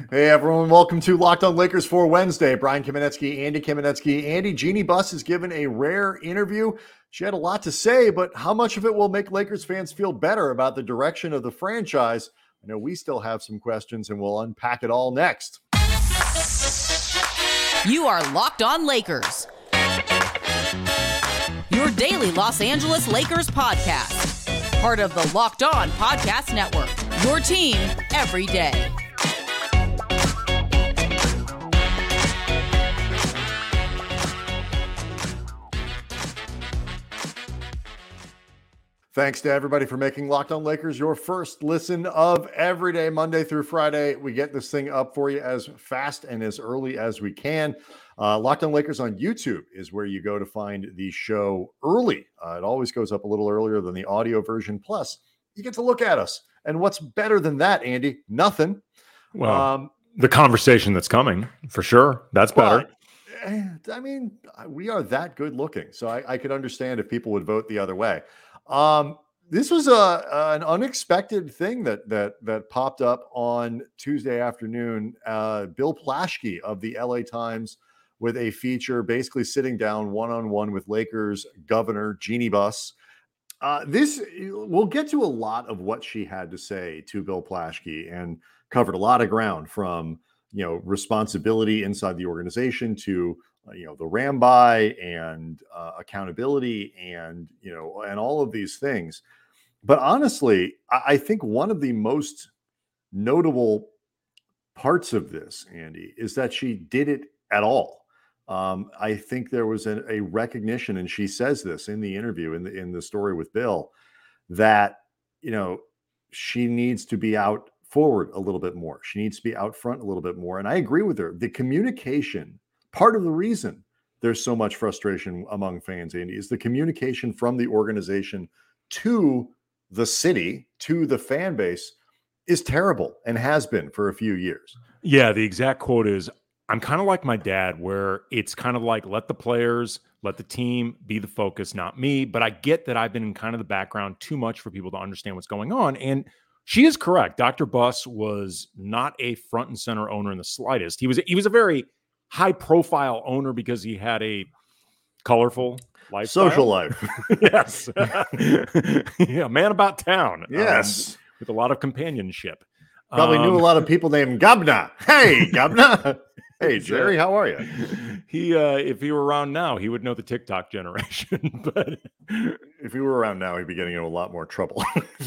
Hey everyone, welcome to Locked On Lakers for Wednesday. Brian Kamenetsky, Andy Kamenetsky. Andy, Jeannie Buss has given a rare interview. She had a lot to say, but how much of it will make Lakers fans feel better about the direction of the franchise? I know we still have some questions, and we'll unpack it all next. You are Locked On Lakers, your daily Los Angeles Lakers podcast. Part of the Locked On Podcast Network, your team every day. Thanks to everybody for making Locked On Lakers your first listen of every day, Monday through Friday. We get this thing up for you as fast and as early as we can. Locked On Lakers on YouTube is where you go to find the show early. It always goes up a little earlier than the audio version. Plus, you get to look at us. And what's better than that, Andy? Nothing. Well, the conversation that's coming, for sure. That's better. I mean, we are that good looking. So I could understand if people would vote the other way. This was an unexpected thing that popped up on Tuesday afternoon. Bill Plaschke of the LA Times with a feature basically sitting down one-on-one with Lakers governor Jeannie Buss. We'll get to a lot of what she had to say to Bill Plaschke and covered a lot of ground from, responsibility inside the organization to the Ramby and accountability and all of these things. But honestly, I think one of the most notable parts of this, Andy, is that she did it at all. I think there was a recognition, and she says this in the interview, in the story with Bill, that, she needs to be out forward a little bit more. She needs to be out front a little bit more. And I agree with her. The communication, part of the reason there's so much frustration among fans, Andy, is the communication from the organization to the city, to the fan base, is terrible and has been for a few years. Yeah, the exact quote is, I'm kind of like my dad, where it's kind of like, let the players, let the team be the focus, not me. But I get that I've been in kind of the background too much for people to understand what's going on. And she is correct. Dr. Buss was not a front and center owner in the slightest. He was a very high profile owner because he had a colorful lifestyle. Social life. Yes. Yeah, man about town. Yes. With a lot of companionship. Probably knew a lot of people named Gabna. Hey, Gabna. Hey, Jerry, how are you? If he were around now, he would know the TikTok generation. But if he were around now, he'd be getting in a lot more trouble.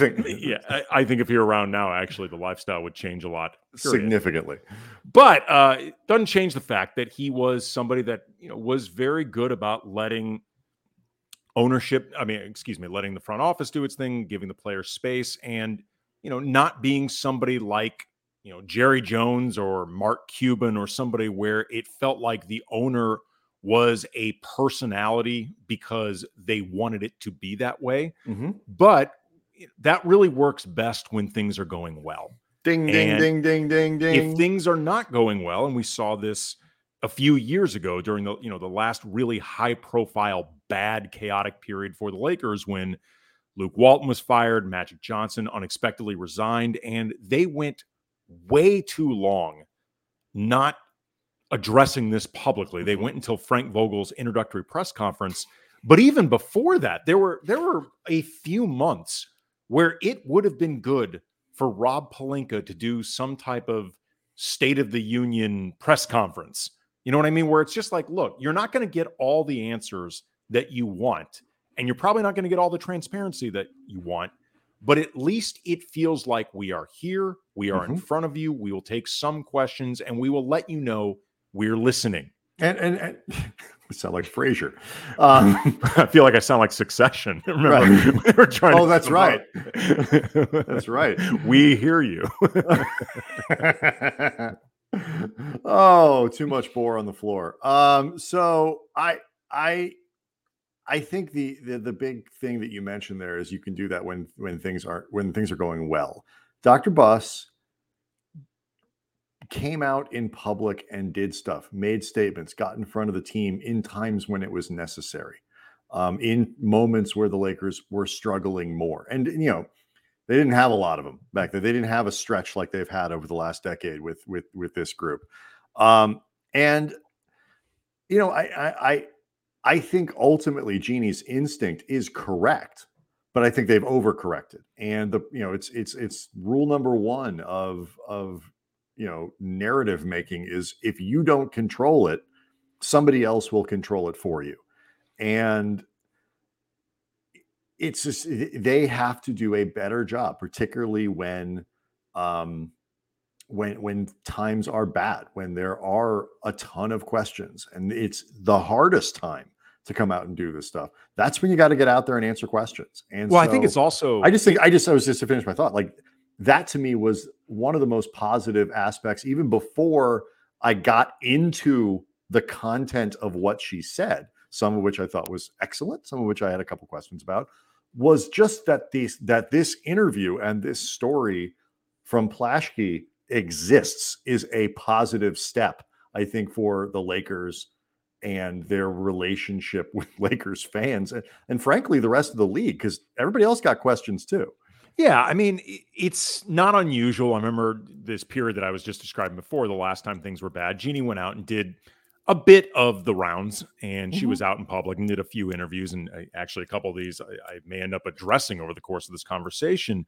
I think if he were around now, actually, the lifestyle would change a lot. Significantly. But it doesn't change the fact that he was somebody that was very good about letting ownership. Letting the front office do its thing, giving the players space, and not being somebody like Jerry Jones or Mark Cuban or somebody where it felt like the owner was a personality because they wanted it to be that way. Mm-hmm. But that really works best when things are going well. Ding, ding, ding, ding, ding, ding. If things are not going well, and we saw this a few years ago during the last really high profile, bad, chaotic period for the Lakers when Luke Walton was fired, Magic Johnson unexpectedly resigned, and they went way too long not addressing this publicly. They went until Frank Vogel's introductory press conference. But even before that, there were a few months where it would have been good for Rob Pelinka to do some type of State of the Union press conference. You know what I mean? Where it's just like, look, you're not going to get all the answers that you want, and you're probably not going to get all the transparency that you want. But at least it feels like we are here. We are in front of you. We will take some questions and we will let you know we're listening. And we sound like Frasier. I feel like I sound like Succession. Remember, right. We were trying. Oh, that's right. That's right. We hear you. Oh, too much boar on the floor. So I think the big thing that you mentioned there is you can do that when things are going well. Dr. Buss came out in public and did stuff, made statements, got in front of the team in times when it was necessary, in moments where the Lakers were struggling more. And They didn't have a lot of them back then. They didn't have a stretch like they've had over the last decade with this group. And you know, I think ultimately Jeannie's instinct is correct, but I think they've overcorrected. And it's rule number one of narrative making is if you don't control it, somebody else will control it for you. And it's just they have to do a better job, particularly when times are bad, when there are a ton of questions, and it's the hardest time to come out and do this stuff. That's when you got to get out there and answer questions. And well, I think it's also. I was just to finish my thought. Like that to me was one of the most positive aspects, even before I got into the content of what she said. Some of which I thought was excellent, some of which I had a couple questions about. Was just that this interview and this story from Plaschke exists is a positive step, I think, for the Lakers and their relationship with Lakers fans and frankly the rest of the league, because everybody else got questions too. Yeah, I mean, it's not unusual. I remember this period that I was just describing before, the last time things were bad. Jeannie went out and did a bit of the rounds, and she was out in public and did a few interviews, and actually a couple of these I may end up addressing over the course of this conversation.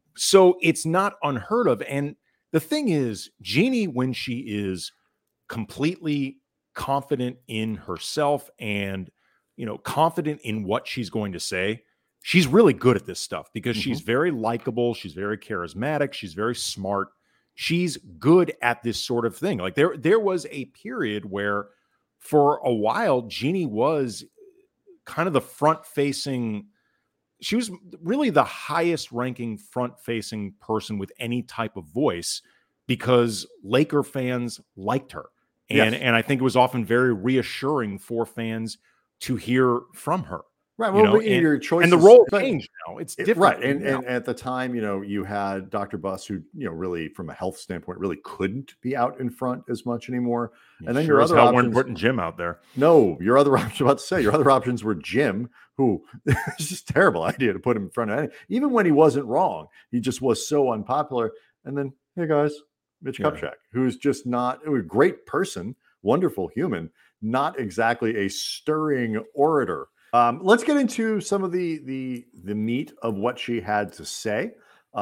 So it's not unheard of. And the thing is, Jeannie, when she is completely confident in herself and, confident in what she's going to say, she's really good at this stuff because she's very likable. She's very charismatic. She's very smart. She's good at this sort of thing. Like there was a period where for a while, Jeannie was kind of the front-facing. She was really the highest ranking front-facing person with any type of voice because Laker fans liked her. And I think it was often very reassuring for fans to hear from her. Right. Well, your choices, and the role changed now. It's different. Right. And at the time, you had Dr. Buss, who, really from a health standpoint, really couldn't be out in front as much anymore. And then your other options weren't putting Jim out there. No, your other options, about to say, your other options were Jim, who it's just a terrible idea to put him in front of anything. Even when he wasn't wrong, he just was so unpopular. And then, hey guys, Mitch Kupchak, who's just not a great person, wonderful human, not exactly a stirring orator. Let's get into some of the meat of what she had to say.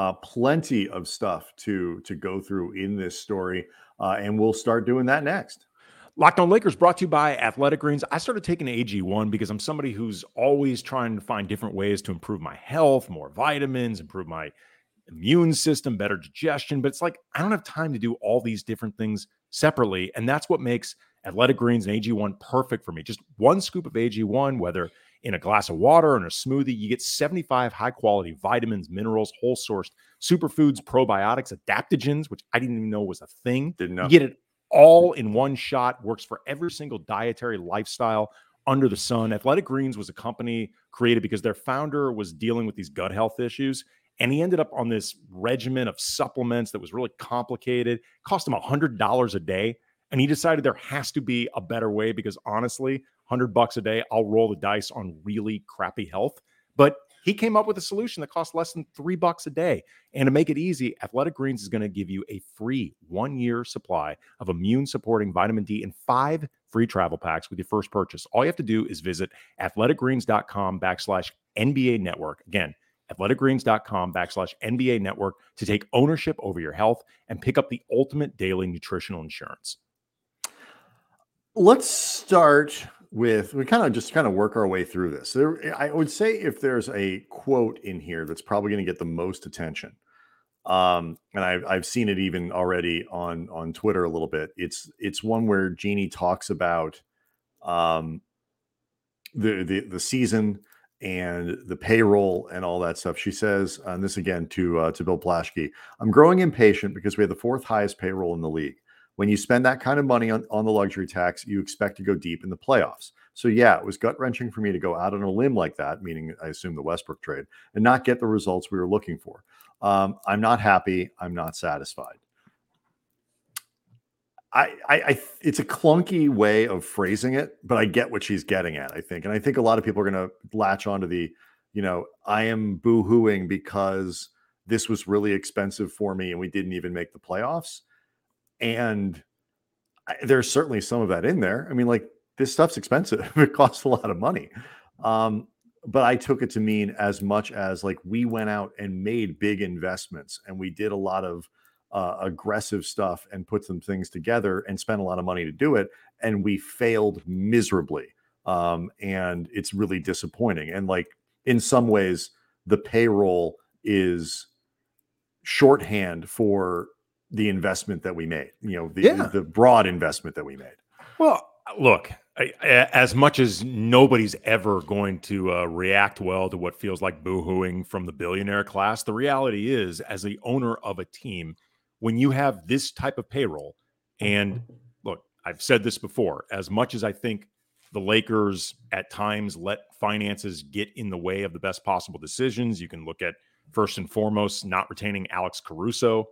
Plenty of stuff to go through in this story, and we'll start doing that next. Locked On Lakers brought to you by Athletic Greens. I started taking AG1 because I'm somebody who's always trying to find different ways to improve my health, more vitamins, improve my immune system, better digestion. But it's like I don't have time to do all these different things separately, and that's what makes Athletic Greens and AG1 perfect for me. Just one scoop of AG1, whether in a glass of water or in a smoothie, you get 75 high-quality vitamins, minerals, whole-sourced superfoods, probiotics, adaptogens, which I didn't even know was a thing. Didn't know. You get it all in one shot. Works for every single dietary lifestyle under the sun. Athletic Greens was a company created because their founder was dealing with these gut health issues, and he ended up on this regimen of supplements that was really complicated. Cost him $100 a day. And he decided there has to be a better way because honestly, $100 a day, I'll roll the dice on really crappy health. But he came up with a solution that costs less than $3 a day. And to make it easy, Athletic Greens is going to give you a free 1-year supply of immune-supporting vitamin D and 5 free travel packs with your first purchase. All you have to do is visit athleticgreens.com/NBA network. Again, athleticgreens.com/NBA network to take ownership over your health and pick up the ultimate daily nutritional insurance. Let's start with, we kind of work our way through this. I would say if there's a quote in here that's probably going to get the most attention, and I've seen it even already on Twitter a little bit. It's one where Jeannie talks about the season and the payroll and all that stuff. She says, and this again to Bill Plaschke, "I'm growing impatient because we have the 4th highest payroll in the league. When you spend that kind of money on the luxury tax, you expect to go deep in the playoffs. So yeah, it was gut-wrenching for me to go out on a limb like that," meaning I assume the Westbrook trade, "and not get the results we were looking for. I'm not happy. I'm not satisfied." It's a clunky way of phrasing it, but I get what she's getting at, I think. And I think a lot of people are going to latch onto the, I am boo-hooing because this was really expensive for me and we didn't even make the playoffs. And there's certainly some of that in there. I mean, like, this stuff's expensive. It costs a lot of money. But I took it to mean as much as like we went out and made big investments and we did a lot of aggressive stuff and put some things together and spent a lot of money to do it. And we failed miserably. And it's really disappointing. And like, in some ways, the payroll is shorthand for the investment that we made, the broad investment that we made. Well, look, as much as nobody's ever going to react well to what feels like boohooing from the billionaire class, the reality is, as the owner of a team, when you have this type of payroll, and look, I've said this before, as much as I think the Lakers at times let finances get in the way of the best possible decisions, you can look at, first and foremost, not retaining Alex Caruso,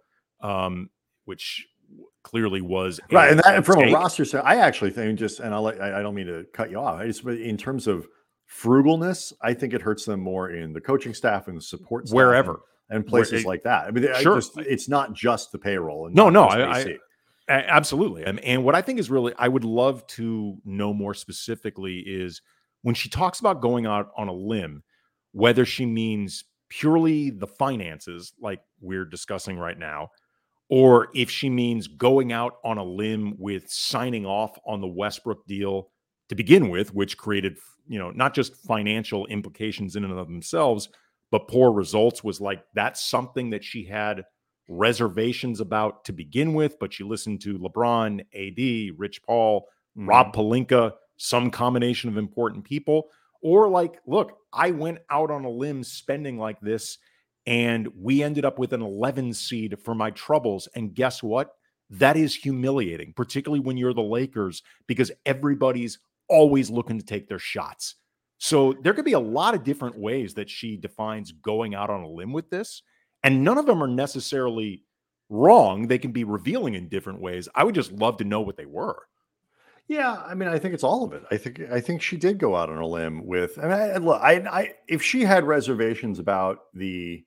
which clearly was right. And that, from a roster, so I actually think I don't mean to cut you off. But in terms of frugalness, I think it hurts them more in the coaching staff and the support staff wherever and places like that. I mean, sure. It's not just the payroll. And I absolutely. And what I think is really, I would love to know more specifically is when she talks about going out on a limb, whether she means purely the finances, like we're discussing right now, or if she means going out on a limb with signing off on the Westbrook deal to begin with, which created, not just financial implications in and of themselves, but poor results, was like, that's something that she had reservations about to begin with, but she listened to LeBron, AD, Rich Paul, Rob Pelinka, some combination of important people, or like, look, I went out on a limb spending like this, and we ended up with an 11 seed for my troubles. And guess what? That is humiliating, particularly when you're the Lakers, because everybody's always looking to take their shots. So there could be a lot of different ways that she defines going out on a limb with this. And none of them are necessarily wrong. They can be revealing in different ways. I would just love to know what they were. Yeah, I mean, I think it's all of it. I think she did go out on a limb with. If she had reservations about the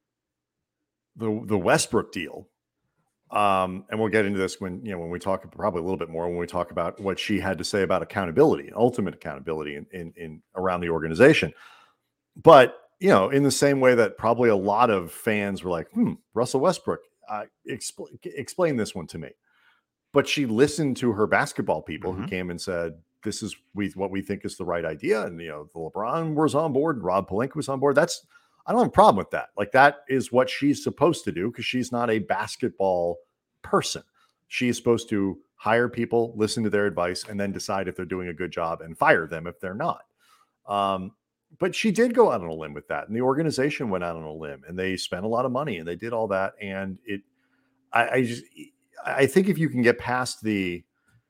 Westbrook deal, and we'll get into this when we talk, probably a little bit more when we talk about what she had to say about accountability, ultimate accountability in around the organization. But in the same way that probably a lot of fans were like, Russell Westbrook, explain this one to me. But she listened to her basketball people who came and said, this is what we think is the right idea. And, the LeBron was on board and Rob Pelinka was on board. I don't have a problem with that. Like, that is what she's supposed to do, because she's not a basketball person. She is supposed to hire people, listen to their advice, and then decide if they're doing a good job and fire them if they're not. But she did go out on a limb with that. And the organization went out on a limb, and they spent a lot of money and they did all that. And I think if you can get past I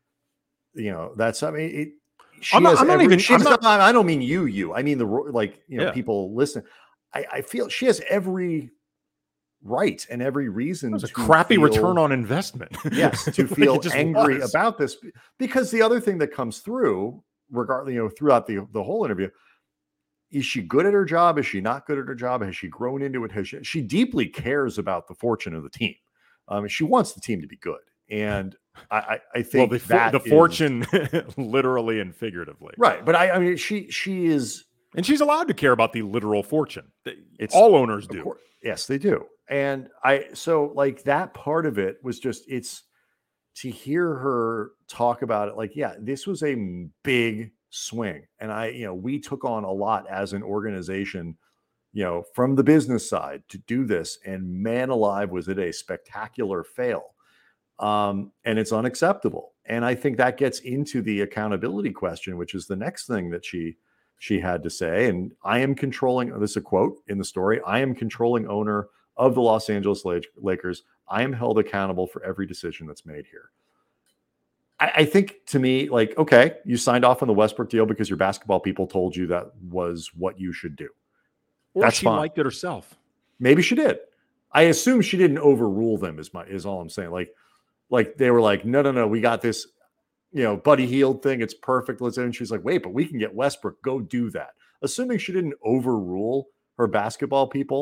don't mean you. I mean people listen. I feel she has every right and every reason. It's a crappy return on investment. Yes, to feel angry about this, because the other thing that comes through, regardless, throughout the whole interview, is she good at her job? Is she not good at her job? Has she grown into it? She deeply cares about the fortune of the team. She wants the team to be good. And I think the fortune, literally and figuratively. Right. But I mean, she is. And she's allowed to care about the literal fortune. All owners do. Yes, they do. And so that part of it was just, it's to hear her talk about it. Like, yeah, this was a big swing. And we took on a lot as an organization, from the business side to do this. And man alive, was it a spectacular fail. And it's unacceptable. And I think that gets into the accountability question, which is the next thing that she had to say. And I am controlling, this is a quote in the story, I am controlling owner of the Los Angeles Lakers. I am held accountable for every decision that's made here. I think, to me, like, okay, you signed off on the Westbrook deal because your basketball people told you that was what you should do. Or that's she fine. Liked it herself. Maybe she did. I assume she didn't overrule them is all I'm saying. Like they were like, no, we got this, Buddy Hield thing. It's perfect. Let's. And she's like, wait, but we can get Westbrook. Go do that. Assuming she didn't overrule her basketball people,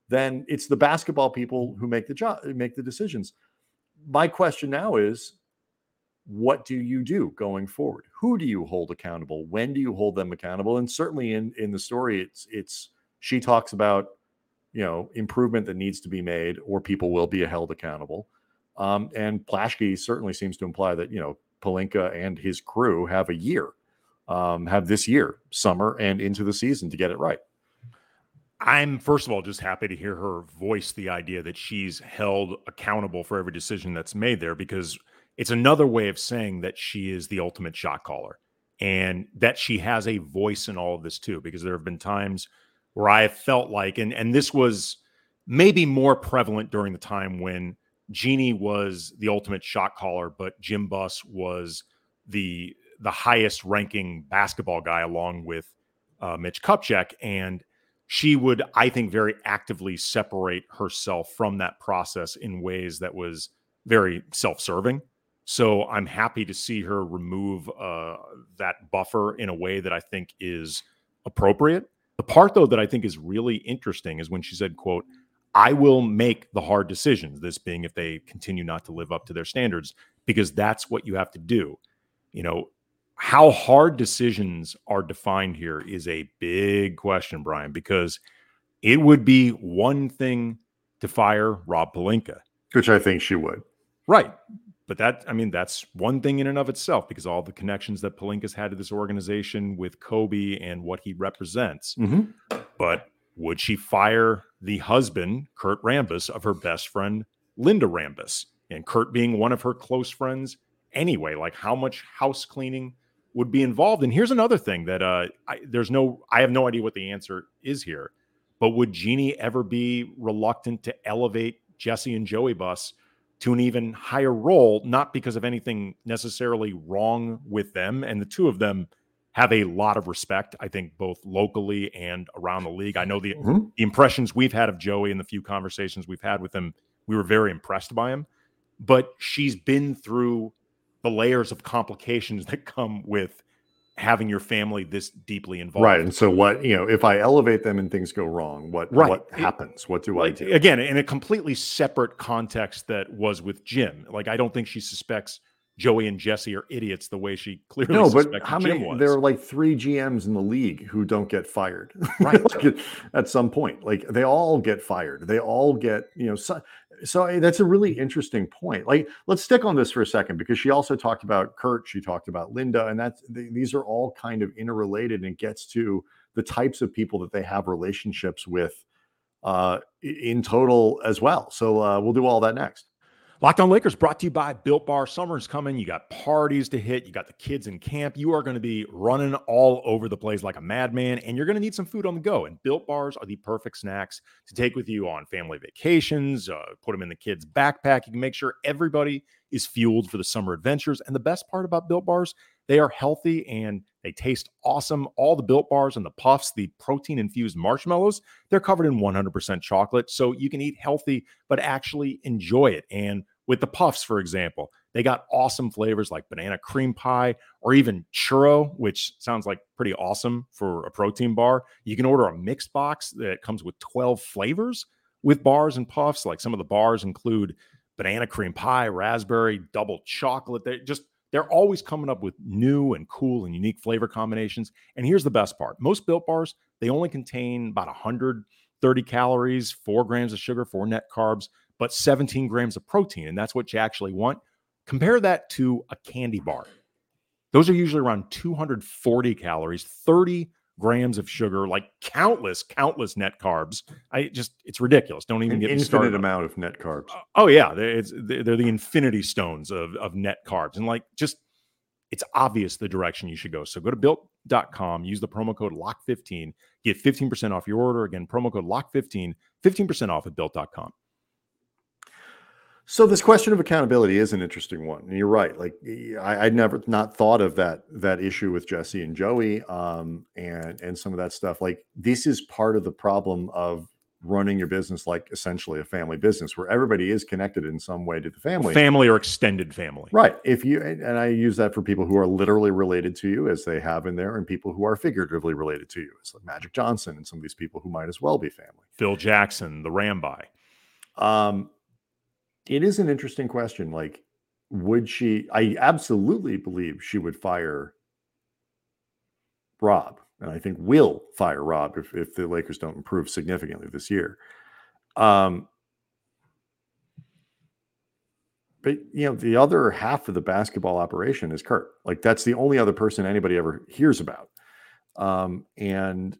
then it's the basketball people who make the decisions. My question now is, what do you do going forward? Who do you hold accountable? When do you hold them accountable? And certainly in the story, it's she talks about, improvement that needs to be made, or people will be held accountable. And Plaschke certainly seems to imply that, Pelinka and his crew have have this year, summer and into the season, to get it right. I'm, first of all, just happy to hear her voice the idea that she's held accountable for every decision that's made there, because it's another way of saying that she is the ultimate shot caller and that she has a voice in all of this too, because there have been times where I have felt like, and this was maybe more prevalent during the time when Jeannie was the ultimate shot caller, but Jim Buss was the highest ranking basketball guy along with Mitch Kupchak. And she would, I think, very actively separate herself from that process in ways that was very self-serving. So I'm happy to see her remove that buffer in a way that I think is appropriate. The part, though, that I think is really interesting is when she said, quote, "I will make the hard decisions," this being if they continue not to live up to their standards, because that's what you have to do. How hard decisions are defined here is a big question, Brian, because it would be one thing to fire Rob Pelinka. Which I think she would. Right. But that's one thing in and of itself, because all the connections that Pelinka's had to this organization with Kobe and what he represents. Mm-hmm. But would she fire the husband, Kurt Rambis, of her best friend, Linda Rambis? And Kurt being one of her close friends anyway, like how much house cleaning would be involved? And here's another thing that I have no idea what the answer is here, but would Jeannie ever be reluctant to elevate Jesse and Joey Buss to an even higher role, not because of anything necessarily wrong with them? And the two of them have a lot of respect, I think, both locally and around the league. I know the impressions we've had of Joey and the few conversations we've had with him, we were very impressed by him. But she's been through the layers of complications that come with having your family this deeply involved. Right. And so what, if I elevate them and things go wrong, what happens? What do I do? Again, in a completely separate context that was with Jim. Like, I don't think she suspects Joey and Jesse are idiots the way she clearly suspected how many, Jim was. There are like 3 GMs in the league who don't get fired. Right. At some point, like they all get fired. They all get, so that's a really interesting point. Like, let's stick on this for a second, because she also talked about Kurt. She talked about Linda, and these are all kind of interrelated, and gets to the types of people that they have relationships with in total as well. So we'll do all that next. Locked On Lakers brought to you by Built Bar. Summer's coming. You got parties to hit. You got the kids in camp. You are going to be running all over the place like a madman, and you're going to need some food on the go. And Built Bars are the perfect snacks to take with you on family vacations. Put them in the kids' backpack. You can make sure everybody is fueled for the summer adventures. And the best part about Built Bars, they are healthy and they taste awesome. All the Built Bars and the Puffs, the protein-infused marshmallows, they're covered in 100% chocolate, so you can eat healthy but actually enjoy it. And with the Puffs, for example, they got awesome flavors like banana cream pie or even churro, which sounds like pretty awesome for a protein bar. You can order a mixed box that comes with 12 flavors with bars and Puffs. Like, some of the bars include banana cream pie, raspberry, double chocolate. They're always coming up with new and cool and unique flavor combinations. And here's the best part. Most Built Bars, they only contain about 130 calories, 4 grams of sugar, 4 net carbs, but 17 grams of protein. And that's what you actually want. Compare that to a candy bar. Those are usually around 240 calories, 30 grams of sugar, like countless net carbs. It's ridiculous. Don't even get me started. Infinite amount of net carbs. Oh yeah, they're the infinity stones of net carbs, and it's obvious the direction you should go. So go to built.com, use the promo code LOCK15, get 15% off your order. Again, promo code LOCK15, 15% off at built.com. So this question of accountability is an interesting one. And you're right. Like, I'd never not thought of that issue with Jesse and Joey and some of that stuff. Like, this is part of the problem of running your business like essentially a family business where everybody is connected in some way to the family or extended family. Right. If you, and I use that for people who are literally related to you as they have in there, and people who are figuratively related to you. It's like Magic Johnson and some of these people who might as well be family. Phil Jackson, the Rambi. It is an interesting question. Like, would she, I absolutely believe she would fire Rob, and I think will fire Rob if the Lakers don't improve significantly this year. But the other half of the basketball operation is Kurt. Like, that's the only other person anybody ever hears about. And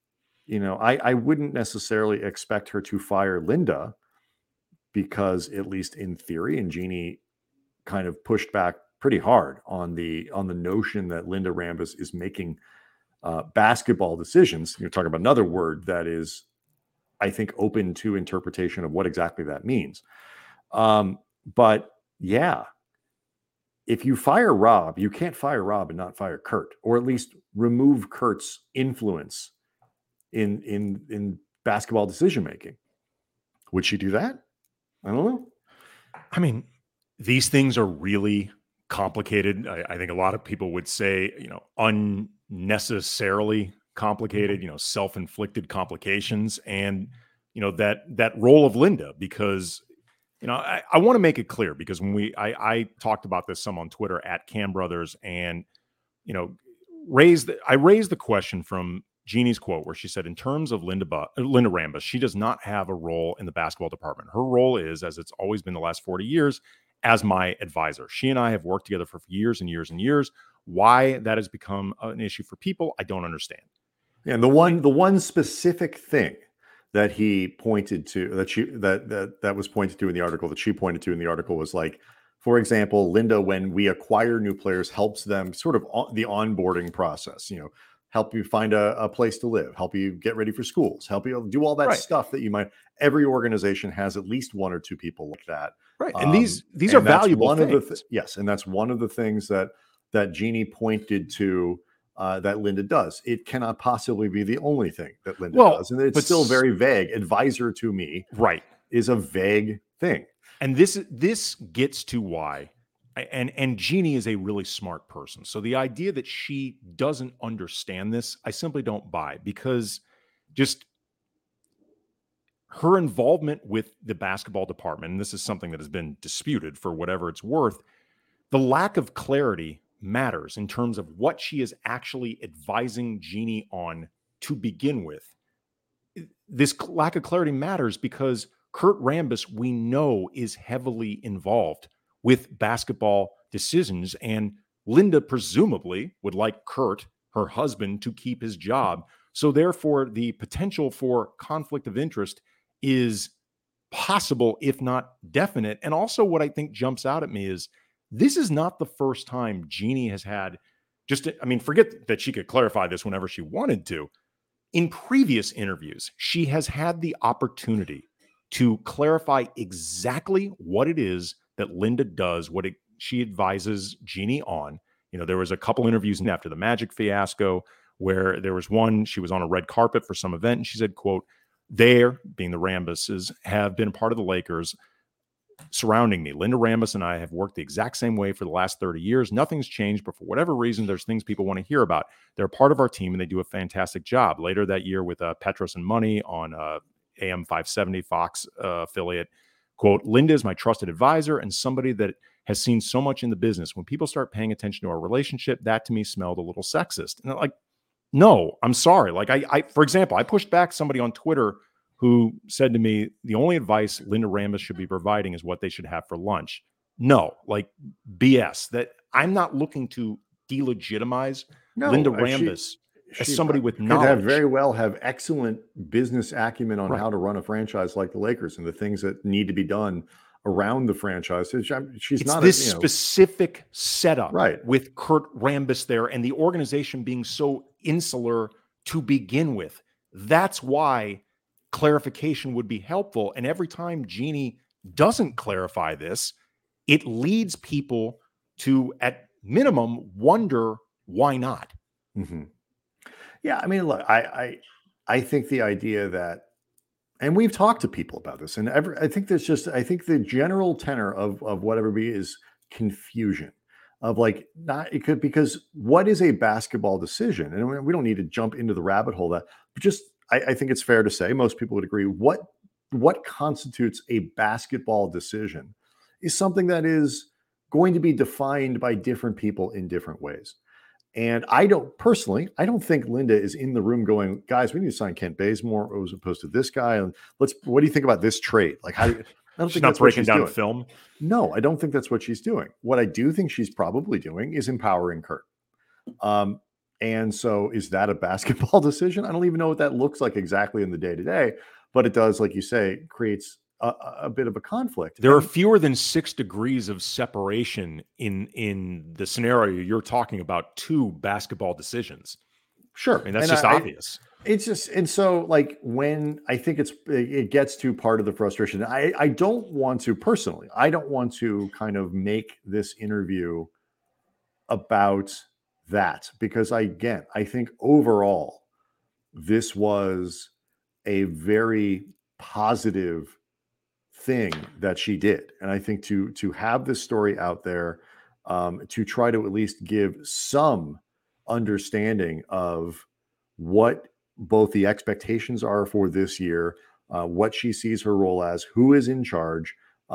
I wouldn't necessarily expect her to fire Linda, because at least in theory, and Jeannie kind of pushed back pretty hard on the notion that Linda Rambis is making basketball decisions. You're talking about another word that is, I think, open to interpretation of what exactly that means. But yeah, if you fire Rob, you can't fire Rob and not fire Kurt, or at least remove Kurt's influence in basketball decision making. Would she do that? I don't know. I mean, these things are really complicated. I think a lot of people would say, unnecessarily complicated, self-inflicted complications. And, that role of Linda, because, I want to make it clear, because when I talked about this some on Twitter at Cam Brothers, and, I raised the question from Jeannie's quote where she said, in terms of Linda Rambis, she does not have a role in the basketball department. Her role is, as it's always been the last 40 years, as my advisor. She and I have worked together for years and years and years. Why that has become an issue for people, I don't understand. And the one specific thing that he pointed to, that was pointed to in the article, that she pointed to in the article, was like, for example, Linda, when we acquire new players, helps them sort of the onboarding process, help you find a place to live, help you get ready for schools, help you do all that stuff that you might. Every organization has at least one or two people like that. Right. And these are valuable things. Yes. And that's one of the things that Jeannie pointed to, that Linda does. It cannot possibly be the only thing that Linda does. And it's still very vague. Advisor to me, right, is a vague thing. And this gets to why. And Jeannie is a really smart person. So the idea that she doesn't understand this, I simply don't buy, because just her involvement with the basketball department, and this is something that has been disputed for whatever it's worth, the lack of clarity matters in terms of what she is actually advising Jeannie on to begin with. This lack of clarity matters because Kurt Rambis, we know, is heavily involved with basketball decisions, and Linda presumably would like Kurt, her husband, to keep his job. So therefore, the potential for conflict of interest is possible, if not definite. And also what I think jumps out at me is this is not the first time Jeannie has had forget that she could clarify this whenever she wanted to. In previous interviews, she has had the opportunity to clarify exactly what it is that Linda does, she advises Jeannie on. There was a couple interviews after the Magic fiasco where there was one, she was on a red carpet for some event, and she said, quote, "There, being the Rambises, have been a part of the Lakers surrounding me. Linda Rambis and I have worked the exact same way for the last 30 years. Nothing's changed, but for whatever reason, there's things people want to hear about. They're part of our team, and they do a fantastic job." Later that year with Petros and Money on AM 570 Fox affiliate, quote, "Linda is my trusted advisor and somebody that has seen so much in the business. When people start paying attention to our relationship, that to me smelled a little sexist." And like, no, I'm sorry. Like I for example, I pushed back somebody on Twitter who said to me, the only advice Linda Rambis should be providing is what they should have for lunch. No, like BS. That I'm not looking to delegitimize Linda Rambis as somebody with knowledge. Very well have excellent business acumen on how to run a franchise like the Lakers and the things that need to be done around the franchise. She's not this specific setup, right, with Kurt Rambis there and the organization being so insular to begin with. That's why clarification would be helpful. And every time Jeannie doesn't clarify this, it leads people to, at minimum, wonder why not. Mm-hmm. Yeah, I mean, look, I think the idea that And we've talked to people about this, and I think I think the general tenor of what everybody is confusion of like not it could because what is a basketball decision? And we don't need to jump into the rabbit hole that, but just I think it's fair to say most people would agree what constitutes a basketball decision is something that is going to be defined by different people in different ways. And I don't think Linda is in the room going, guys, we need to sign Kent Bazemore as opposed to this guy. And what do you think about this trade? Like, I don't think not that's what breaking she's down doing. film. No, I don't think that's what she's doing. What I do think she's probably doing is empowering Kurt. And so is that a basketball decision? I don't even know what that looks like exactly in the day to day, but it does, like you say, creates a bit of a conflict. There are fewer than 6 degrees of separation in the scenario you're talking about, 2 basketball decisions. Sure. I mean, that's just obvious. It's just, and so like when I think it gets to part of the frustration, I don't want to personally, I don't want to kind of make this interview about that because I think overall, this was a very positive thing that she did. And I think to have this story out there, to try to at least give some understanding of what both the expectations are for this year, what she sees her role as, who is in charge,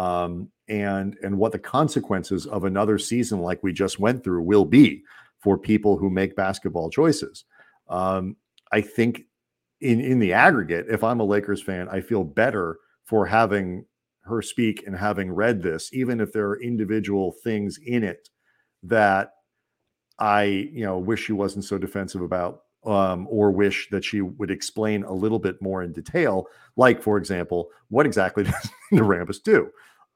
and what the consequences of another season like we just went through will be for people who make basketball choices. I think in the aggregate, if I'm a Lakers fan, I feel better for having her speak and having read this, even if there are individual things in it that I, wish she wasn't so defensive about, or wish that she would explain a little bit more in detail. Like, for example, what exactly does the Rambus do?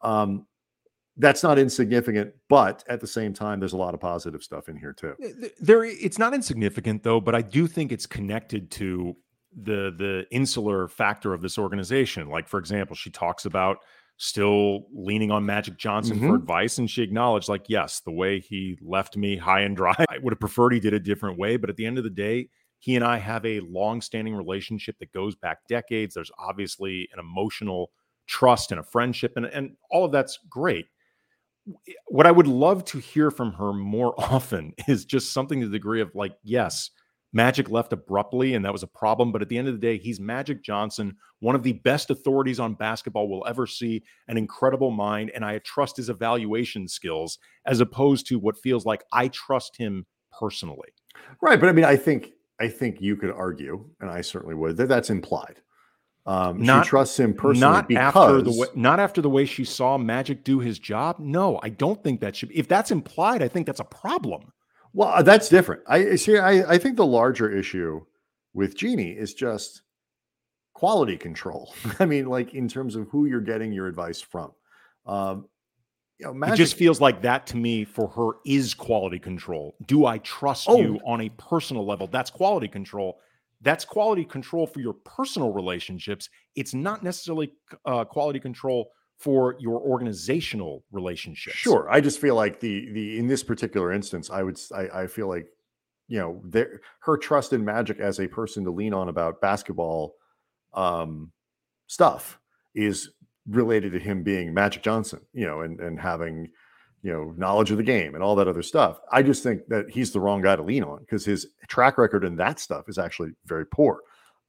That's not insignificant, but at the same time, there's a lot of positive stuff in here too. It's not insignificant though, but I do think it's connected to the insular factor of this organization. Like, for example, she talks about still leaning on Magic Johnson for advice, and she acknowledged, like, yes, the way he left me high and dry, I would have preferred he did a different way, but at the end of the day, he and I have a long-standing relationship that goes back decades. There's obviously an emotional trust and a friendship, and all of that's great. What I would love to hear from her more often is just something to the degree of like, yes, Magic left abruptly, and that was a problem. But at the end of the day, he's Magic Johnson, one of the best authorities on basketball we'll ever see, an incredible mind, and I trust his evaluation skills as opposed to what feels like I trust him personally. Right, but I mean, I think you could argue, and I certainly would, that that's implied. She trusts him personally not after the way she saw Magic do his job. No, I don't think that should be. If that's implied, I think that's a problem. Well, that's different. I think the larger issue with Jeannie is just quality control. I mean, like in terms of who you're getting your advice from. Magic, it just feels like that to me for her is quality control. Do I trust you on a personal level? That's quality control. That's quality control for your personal relationships. It's not necessarily quality control for your organizational relationships. Sure. I just feel like the in this particular instance, I feel like, her trust in Magic as a person to lean on about basketball stuff is related to him being Magic Johnson, and having, knowledge of the game and all that other stuff. I just think that he's the wrong guy to lean on because his track record in that stuff is actually very poor.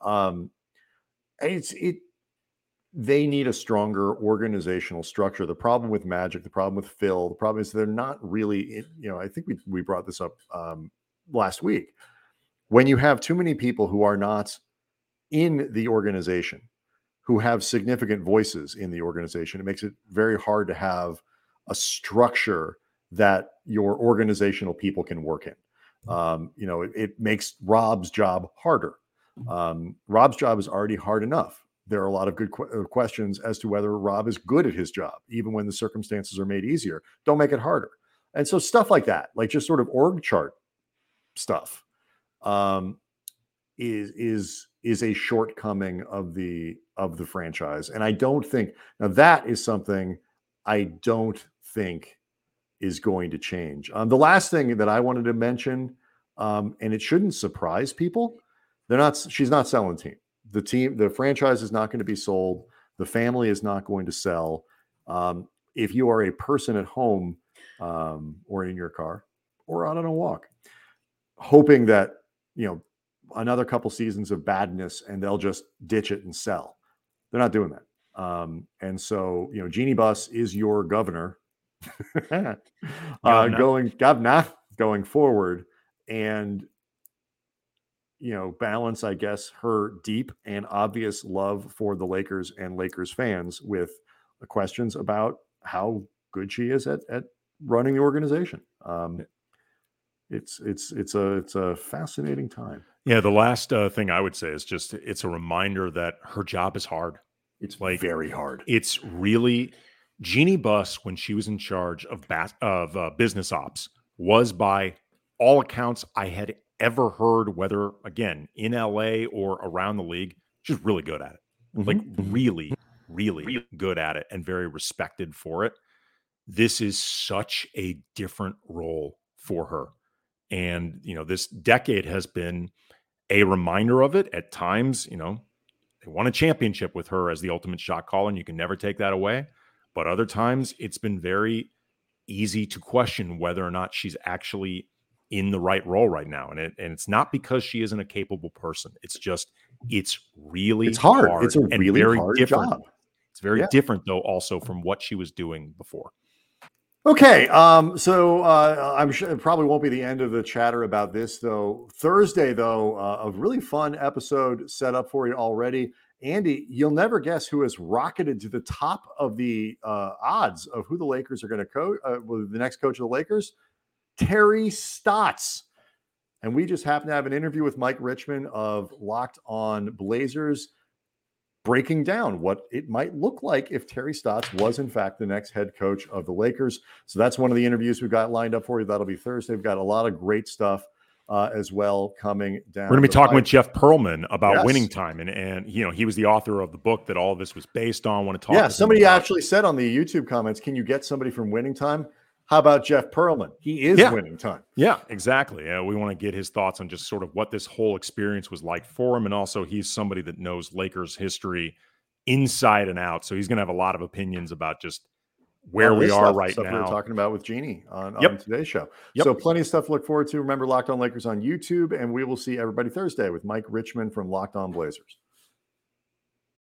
They need a stronger organizational structure. The problem with Magic, the problem with Phil, the problem is they're not really, I think we brought this up last week. When you have too many people who are not in the organization, who have significant voices in the organization, it makes it very hard to have a structure that your organizational people can work in. It makes Rob's job harder. Rob's job is already hard enough. There are a lot of good questions as to whether Rob is good at his job, even when the circumstances are made easier. Don't make it harder. And so stuff like that, like just sort of org chart stuff, is a shortcoming of the franchise. And I don't think now that is something I don't think is going to change. The last thing that I wanted to mention, and it shouldn't surprise people, she's not selling team. the franchise is not going to be sold. The family is not going to sell. If you are a person at home or in your car or out on a walk, hoping that, another couple seasons of badness and they'll just ditch it and sell. They're not doing that. And so, Jeannie Buss is your governor going forward, and balance, I guess, her deep and obvious love for the Lakers and Lakers fans with the questions about how good she is at running the organization. It's a fascinating time. Yeah, the last thing I would say is just it's a reminder that her job is hard. It's very hard. It's really Jeannie Buss, when she was in charge of business ops, was by all accounts I had ever heard, whether again in LA or around the league, she's really good at it. Like really, really good at it, and very respected for it. This is such a different role for her. And, this decade has been a reminder of it. At times, they won a championship with her as the ultimate shot caller, and you can never take that away. But other times, it's been very easy to question whether or not she's actually in the right role right now. And it's not because she isn't a capable person. It's just, it's hard. It's a really hard job. It's very different, though, also from what she was doing before. Okay, so I'm sure it probably won't be the end of the chatter about this, though. Thursday, though, a really fun episode set up for you already. Andy, you'll never guess who has rocketed to the top of the odds of who the Lakers are going to coach, the next coach of the Lakers, Terry Stotts. And we just happen to have an interview with Mike Richman of Locked On Blazers, breaking down what it might look like if Terry Stotts was, in fact, the next head coach of the Lakers. So that's one of the interviews we've got lined up for you. That'll be Thursday. We've got a lot of great stuff as well coming down. We're going to be talking with Jeff Pearlman about Winning Time. And he was the author of the book that all of this was based on. I want to talk. Yeah, somebody actually said on the YouTube comments, can you get somebody from Winning Time? How about Jeff Pearlman? He is Winning Time. Yeah, exactly. We want to get his thoughts on just sort of what this whole experience was like for him. And also, he's somebody that knows Lakers history inside and out. So he's going to have a lot of opinions about just where we are right now. We're talking about with Jeannie on today's show. So plenty of stuff to look forward to. Remember, Locked On Lakers on YouTube, and we will see everybody Thursday with Mike Richman from Locked On Blazers.